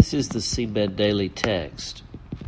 This is the Seabed Daily Text.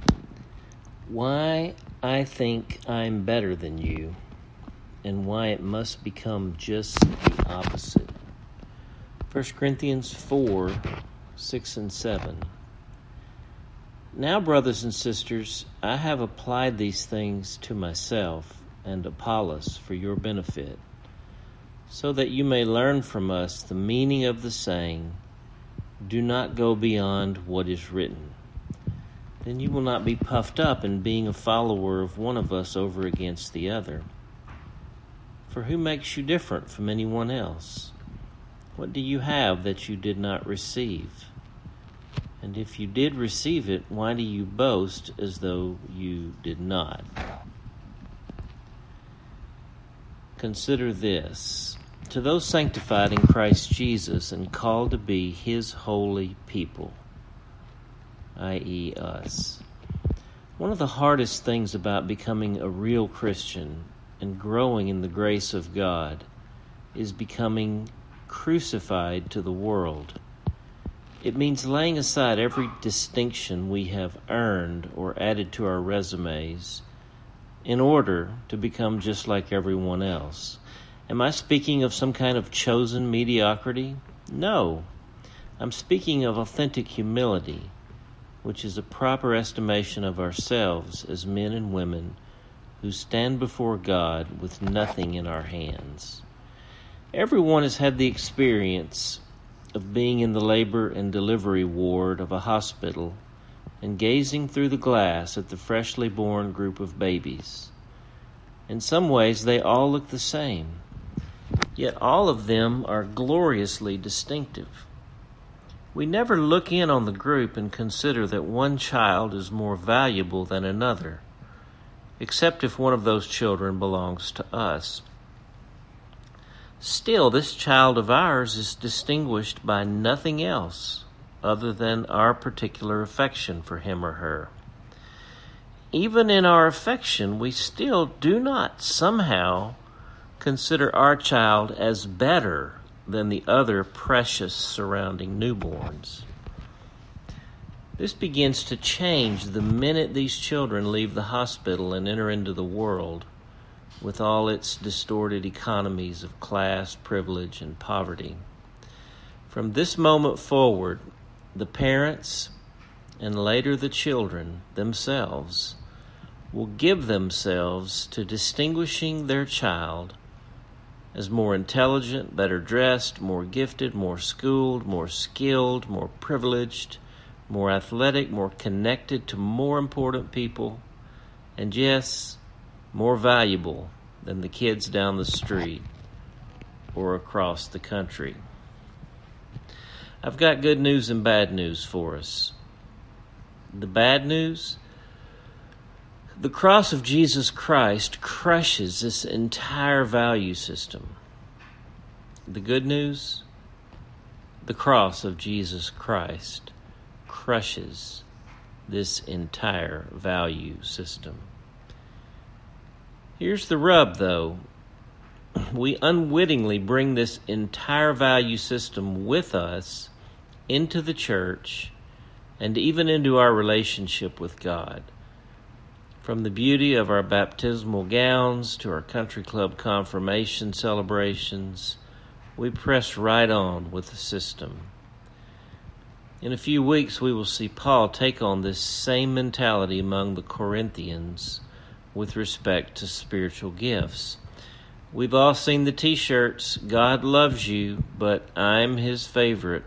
Why I think I'm better than you, and why it must become just the opposite. 1 Corinthians 4, 6 and 7. Now, brothers and sisters, I have applied these things to myself and Apollos for your benefit, so that you may learn from us the meaning of the saying, do not go beyond what is written. Then you will not be puffed up in being a follower of one of us over against the other. For who makes you different from anyone else? What do you have that you did not receive? And if you did receive it, why do you boast as though you did not? Consider this. To those sanctified in Christ Jesus and called to be His holy people, i.e. us. One of the hardest things about becoming a real Christian and growing in the grace of God is becoming crucified to the world. It means laying aside every distinction we have earned or added to our resumes in order to become just like everyone else. Am I speaking of some kind of chosen mediocrity? No. I'm speaking of authentic humility, which is a proper estimation of ourselves as men and women who stand before God with nothing in our hands. Everyone has had the experience of being in the labor and delivery ward of a hospital and gazing through the glass at the freshly born group of babies. In some ways, they all look the same. Yet all of them are gloriously distinctive. We never look in on the group and consider that one child is more valuable than another, except if one of those children belongs to us. Still, this child of ours is distinguished by nothing else other than our particular affection for him or her. Even in our affection, we still do not somehow consider our child as better than the other precious surrounding newborns. This begins to change the minute these children leave the hospital and enter into the world with all its distorted economies of class, privilege, and poverty. From this moment forward, the parents and later the children themselves will give themselves to distinguishing their child as more intelligent, better dressed, more gifted, more schooled, more skilled, more privileged, more athletic, more connected to more important people, and yes, more valuable than the kids down the street or across the country. I've got good news and bad news for us. The bad news? The cross of Jesus Christ crushes this entire value system. The good news? The cross of Jesus Christ crushes this entire value system. Here's the rub, though. We unwittingly bring this entire value system with us into the church and even into our relationship with God. From the beauty of our baptismal gowns to our country club confirmation celebrations, we press right on with the system. In a few weeks, we will see Paul take on this same mentality among the Corinthians with respect to spiritual gifts. We've all seen the t-shirts, God loves you, but I'm his favorite.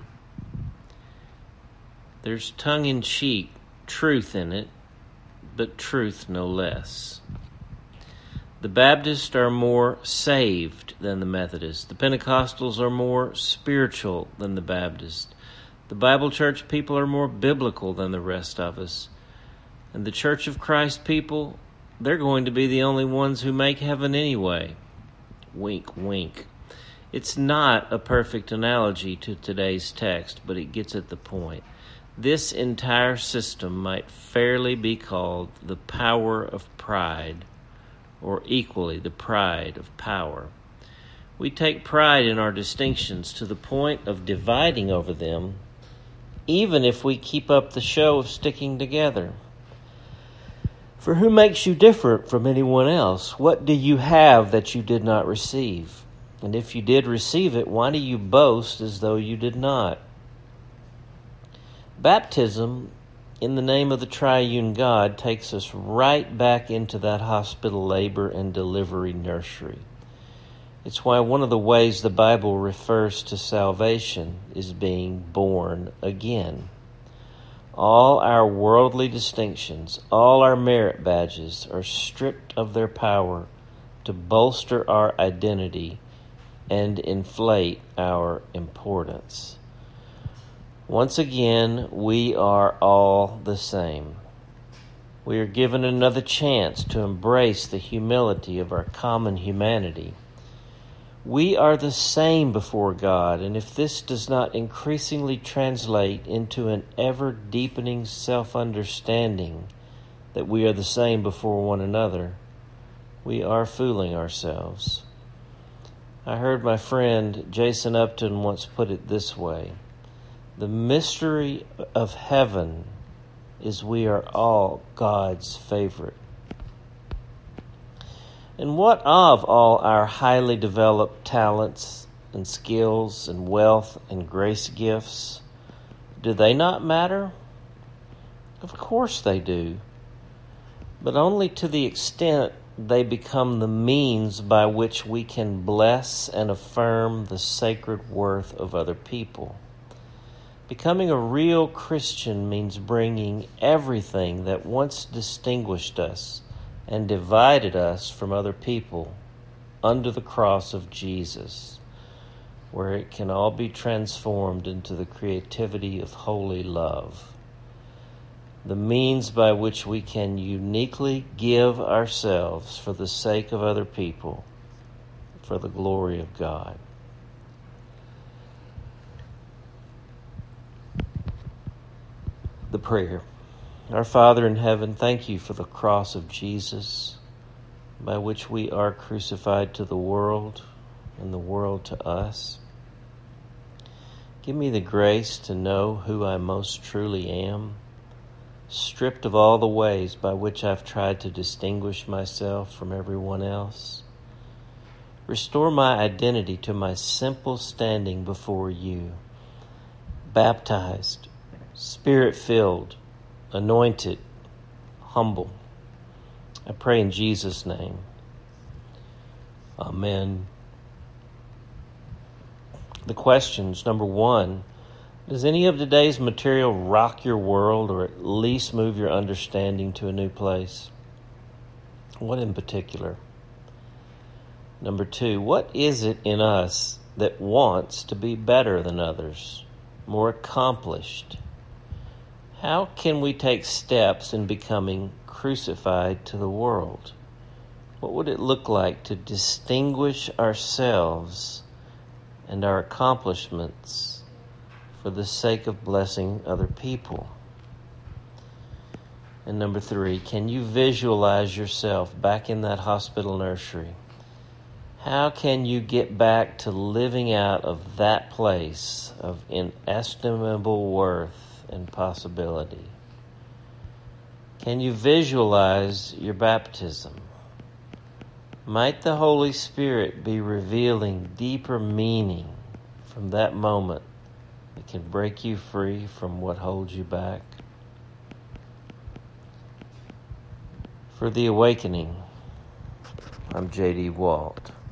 There's tongue-in-cheek truth in it, but truth no less. The Baptists are more saved than the Methodists. The Pentecostals are more spiritual than the Baptists. The Bible Church people are more biblical than the rest of us. And the Church of Christ people, they're going to be the only ones who make heaven anyway. Wink, wink. It's not a perfect analogy to today's text, but it gets at the point. This entire system might fairly be called the power of pride, or equally the pride of power. We take pride in our distinctions to the point of dividing over them even if we keep up the show of sticking together. For who makes you different from anyone else? What do you have that you did not receive? And if you did receive it, why do you boast as though you did not? Baptism in the name of the triune God takes us right back into that hospital labor and delivery nursery. It's why one of the ways the Bible refers to salvation is being born again. All our worldly distinctions, all our merit badges are stripped of their power to bolster our identity and inflate our importance. Once again, we are all the same. We are given another chance to embrace the humility of our common humanity. We are the same before God, and if this does not increasingly translate into an ever-deepening self-understanding that we are the same before one another, we are fooling ourselves. I heard my friend Jason Upton once put it this way: the mystery of heaven is we are all God's favorite. And what of all our highly developed talents and skills and wealth and grace gifts? Do they not matter? Of course they do, but only to the extent they become the means by which we can bless and affirm the sacred worth of other people. Becoming a real Christian means bringing everything that once distinguished us and divided us from other people under the cross of Jesus, where it can all be transformed into the creativity of holy love, the means by which we can uniquely give ourselves for the sake of other people, for the glory of God. The prayer. Our Father in heaven, thank you for the cross of Jesus, by which we are crucified to the world and the world to us. Give me the grace to know who I most truly am, stripped of all the ways by which I've tried to distinguish myself from everyone else. Restore my identity to my simple standing before you, baptized, Spirit-filled, anointed, humble. I pray in Jesus' name. Amen. The questions. Number 1, does any of today's material rock your world or at least move your understanding to a new place? What in particular? Number 2, what is it in us that wants to be better than others, more accomplished? How can we take steps in becoming crucified to the world? What would it look like to distinguish ourselves and our accomplishments for the sake of blessing other people? And number 3, can you visualize yourself back in that hospital nursery? How can you get back to living out of that place of inestimable worth and possibility? Can you visualize your baptism? Might the Holy Spirit be revealing deeper meaning from that moment that can break you free from what holds you back? For The Awakening, I'm J.D. Walt.